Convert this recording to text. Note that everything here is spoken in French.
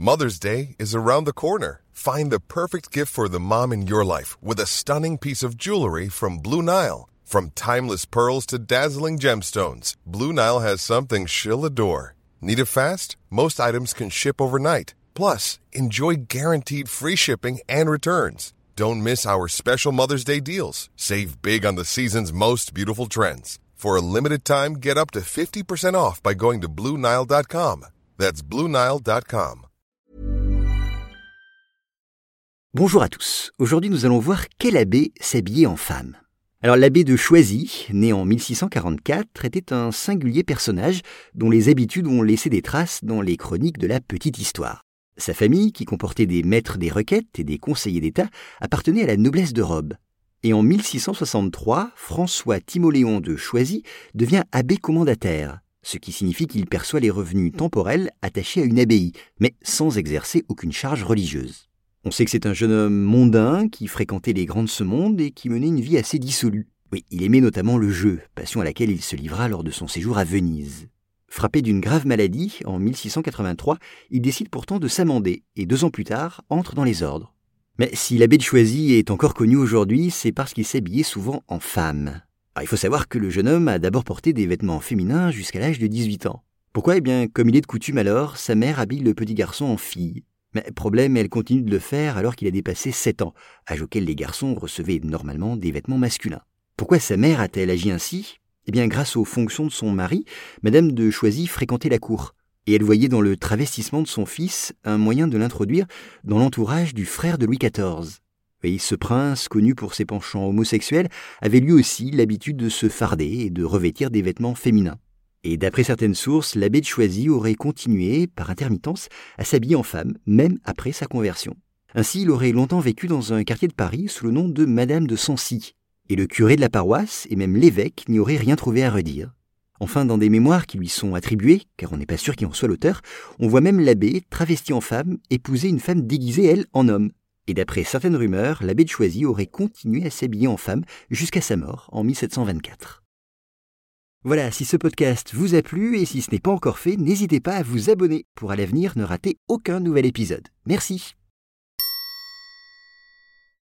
Mother's Day is around the corner. Find the perfect gift for the mom in your life with a stunning piece of jewelry from Blue Nile. From timeless pearls to dazzling gemstones, Blue Nile has something she'll adore. Need it fast? Most items can ship overnight. Plus, enjoy guaranteed free shipping and returns. Don't miss our special Mother's Day deals. Save big on the season's most beautiful trends. For a limited time, get up to 50% off by going to BlueNile.com. That's BlueNile.com. Bonjour à tous. Aujourd'hui, nous allons voir quel abbé s'habillait en femme. Alors, l'abbé de Choisy, né en 1644, était un singulier personnage dont les habitudes ont laissé des traces dans les chroniques de la Petite Histoire. Sa famille, qui comportait des maîtres des requêtes et des conseillers d'État, appartenait à la noblesse de robe. Et en 1663, François Timoléon de Choisy devient abbé commendataire, ce qui signifie qu'il perçoit les revenus temporels attachés à une abbaye, mais sans exercer aucune charge religieuse. On sait que c'est un jeune homme mondain qui fréquentait les grands de ce monde et qui menait une vie assez dissolue. Oui, il aimait notamment le jeu, passion à laquelle il se livra lors de son séjour à Venise. Frappé d'une grave maladie, en 1683, il décide pourtant de s'amender et 2 ans plus tard, entre dans les ordres. Mais si l'abbé de Choisy est encore connu aujourd'hui, c'est parce qu'il s'habillait souvent en femme. Alors, il faut savoir que le jeune homme a d'abord porté des vêtements féminins jusqu'à l'âge de 18 ans. Pourquoi ? Eh bien, comme il est de coutume alors, sa mère habille le petit garçon en fille. Mais problème, elle continue de le faire alors qu'il a dépassé 7 ans, âge auquel les garçons recevaient normalement des vêtements masculins. Pourquoi sa mère a-t-elle agi ainsi ? Eh bien, grâce aux fonctions de son mari, Madame de Choisy fréquentait la cour, et elle voyait dans le travestissement de son fils un moyen de l'introduire dans l'entourage du frère de Louis XIV. Et ce prince, connu pour ses penchants homosexuels, avait lui aussi l'habitude de se farder et de revêtir des vêtements féminins. Et d'après certaines sources, l'abbé de Choisy aurait continué, par intermittence, à s'habiller en femme, même après sa conversion. Ainsi, il aurait longtemps vécu dans un quartier de Paris sous le nom de Madame de Sancy. Et le curé de la paroisse, et même l'évêque, n'y auraient rien trouvé à redire. Enfin, dans des mémoires qui lui sont attribuées, car on n'est pas sûr qu'il en soit l'auteur, on voit même l'abbé, travesti en femme, épouser une femme déguisée, elle, en homme. Et d'après certaines rumeurs, l'abbé de Choisy aurait continué à s'habiller en femme jusqu'à sa mort en 1724. Voilà, si ce podcast vous a plu et si ce n'est pas encore fait, n'hésitez pas à vous abonner pour à l'avenir ne rater aucun nouvel épisode. Merci.